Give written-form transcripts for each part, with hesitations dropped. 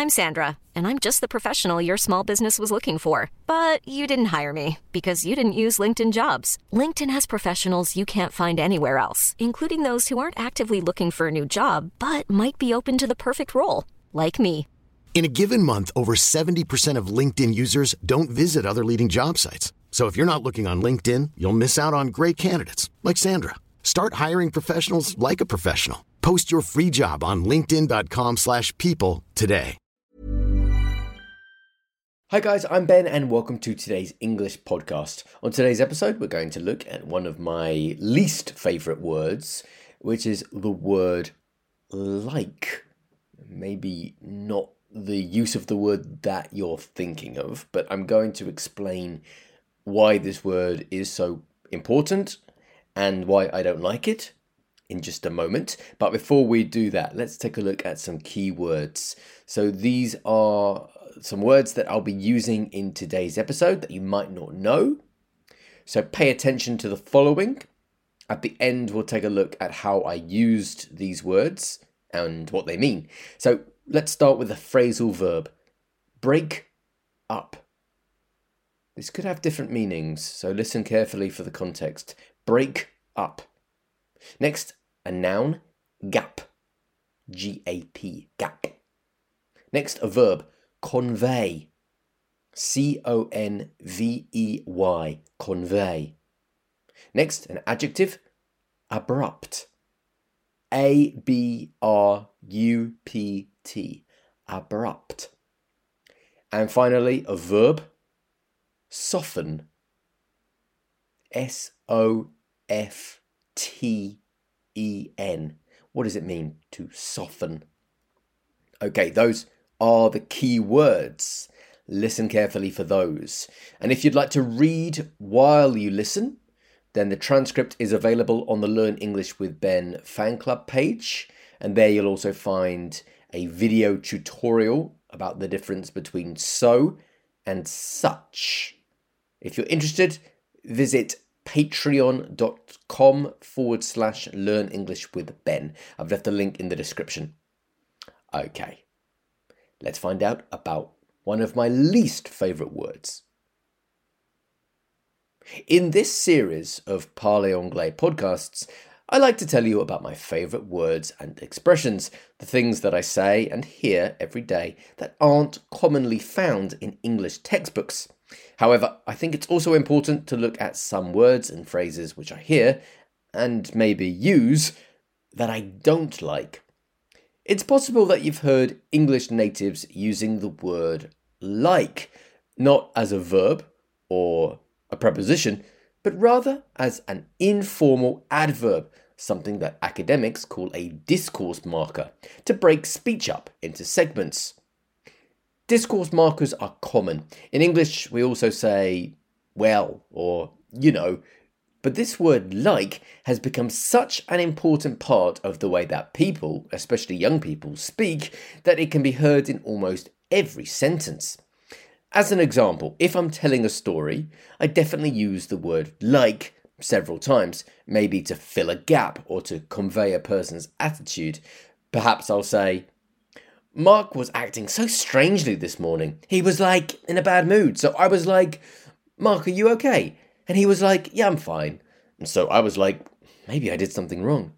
I'm Sandra, and I'm just the professional your small business was looking for. But you didn't hire me because you didn't use LinkedIn Jobs. LinkedIn has professionals you can't find anywhere else, including those who aren't actively looking for a new job, but might be open to the perfect role, like me. In a given month, over 70% of LinkedIn users don't visit other leading job sites. So if you're not looking on LinkedIn, you'll miss out on great candidates like Sandra. Start hiring professionals like a professional. Post your free job on linkedin.com/people today. Hi guys, I'm Ben and welcome to today's English podcast. On today's episode, we're going to look at one of my least favourite words, which is the word like. Maybe not the use of the word that you're thinking of, but I'm going to explain why this word is so important and why I don't like it in just a moment. But before we do that, let's take a look at some key words. So these are some words that I'll be using in today's episode that you might not know. So pay attention to the following. At the end, we'll take a look at how I used these words and what they mean. So let's start with a phrasal verb. Break up. This could have different meanings, so listen carefully for the context. Break up. Next, a noun, gap. G-A-P, gap. Next, a verb, convey. C-O-N-V-E-Y, convey. Next, an adjective, abrupt. A-B-R-U-P-T, abrupt. And finally, a verb, soften. S-O-F-T-E-N. What does it mean to soften? Okay, those are the key words. Listen carefully for those. And if you'd like to read while you listen, then the transcript is available on the Learn English with Ben fan club page. And there you'll also find a video tutorial about the difference between so and such. If you're interested, visit patreon.com/Learn English with Ben. I've left a link in the description. Okay, let's find out about one of my least favourite words. In this series of Parlez Anglais podcasts, I like to tell you about my favourite words and expressions, the things that I say and hear every day that aren't commonly found in English textbooks. However, I think it's also important to look at some words and phrases which I hear, and maybe use, that I don't like. It's possible that you've heard English natives using the word like, not as a verb or a preposition, but rather as an informal adverb, something that academics call a discourse marker, to break speech up into segments. Discourse markers are common. In English, we also say, well, or you know, but this word like has become such an important part of the way that people, especially young people, speak that it can be heard in almost every sentence. As an example, if I'm telling a story, I definitely use the word like several times, maybe to fill a gap or to convey a person's attitude. Perhaps I'll say, Mark was acting so strangely this morning. He was like in a bad mood. So I was like, Mark, are you okay? And he was like, yeah, I'm fine. And so I was like, maybe I did something wrong.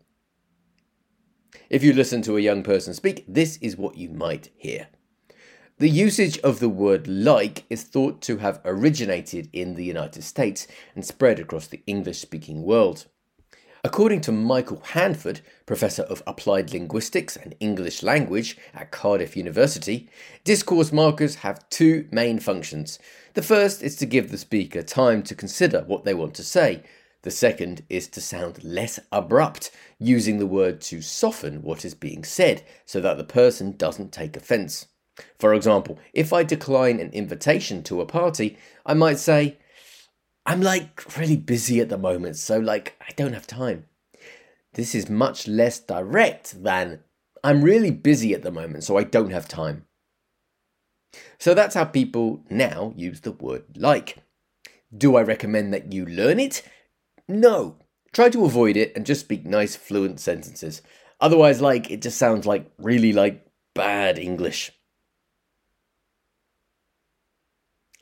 If you listen to a young person speak, this is what you might hear. The usage of the word like is thought to have originated in the United States and spread across the English-speaking world. According to Michael Hanford, Professor of Applied Linguistics and English Language at Cardiff University, discourse markers have two main functions. The first is to give the speaker time to consider what they want to say. The second is to sound less abrupt, using the word to soften what is being said so that the person doesn't take offence. For example, if I decline an invitation to a party, I might say, I'm really busy at the moment, so I don't have time. This is much less direct than I'm really busy at the moment, so I don't have time. So that's how people now use the word like. Do I recommend that you learn it? No. Try to avoid it and just speak nice, fluent sentences. Otherwise, it just sounds really bad English.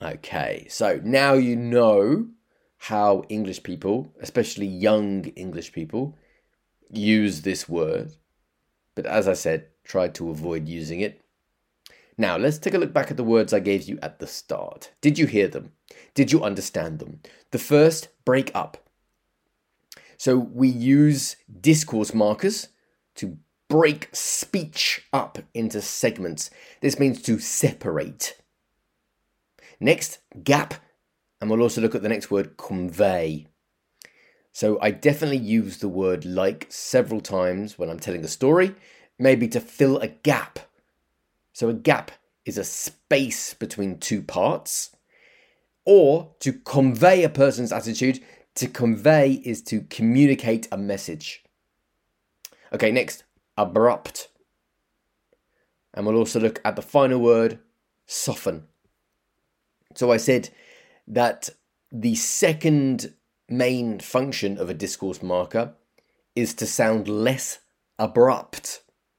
Okay, so now you know how English people, especially young English people, use this word. But as I said, try to avoid using it. Now, let's take a look back at the words I gave you at the start. Did you hear them? Did you understand them? The first, break up. So we use discourse markers to break speech up into segments. This means to separate. Next, gap. And we'll also look at the next word, convey. So I definitely use the word like several times when I'm telling a story, maybe to fill a gap. So a gap is a space between two parts, or to convey a person's attitude. To convey is to communicate a message. Okay, next, abrupt. And we'll also look at the final word, soften. So I said that the second main function of a discourse marker is to sound less abrupt.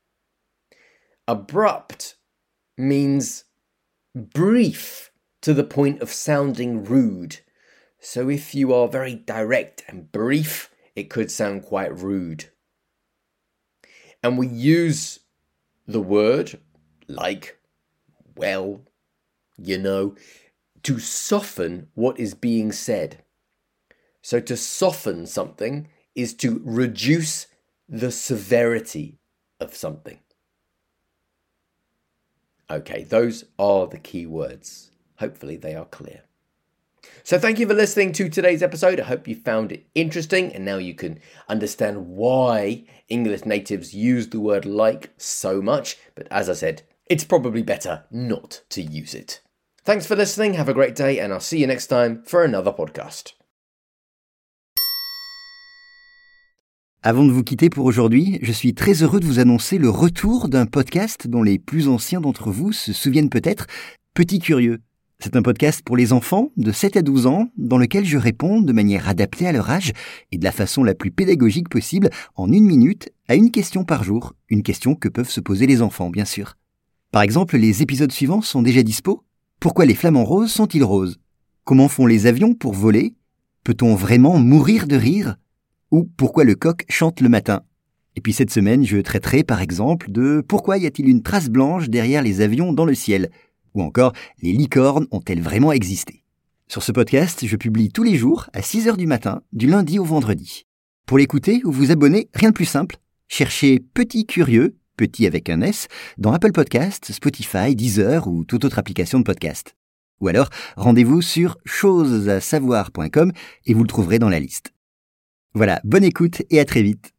Abrupt means brief to the point of sounding rude. So if you are very direct and brief, it could sound quite rude. And we use the word like, well, you know, to soften what is being said. So to soften something is to reduce the severity of something. Okay, those are the key words. Hopefully they are clear. So thank you for listening to today's episode. I hope you found it interesting and now you can understand why English natives use the word like so much. But as I said, it's probably better not to use it. Thanks for listening, have a great day, and I'll see you next time for another podcast. Avant de vous quitter pour aujourd'hui, je suis très heureux de vous annoncer le retour d'un podcast dont les plus anciens d'entre vous se souviennent peut-être, Petit Curieux. C'est un podcast pour les enfants de 7 à 12 ans dans lequel je réponds de manière adaptée à leur âge et de la façon la plus pédagogique possible en 1 minute à une question par jour, une question que peuvent se poser les enfants bien sûr. Par exemple, les épisodes suivants sont déjà dispo. Pourquoi les flamants roses sont-ils roses ? Comment font les avions pour voler ? Peut-on vraiment mourir de rire ? Ou pourquoi le coq chante le matin ? Et puis cette semaine, je traiterai par exemple de pourquoi y a-t-il une trace blanche derrière les avions dans le ciel ? Ou encore, les licornes ont-elles vraiment existé ? Sur ce podcast, je publie tous les jours à 6h du matin, du lundi au vendredi. Pour l'écouter ou vous abonner, rien de plus simple. Cherchez Petit Curieux, petit avec un S, dans Apple Podcasts, Spotify, Deezer ou toute autre application de podcast. Ou alors, rendez-vous sur chosesasavoir.com et vous le trouverez dans la liste. Voilà, bonne écoute et à très vite.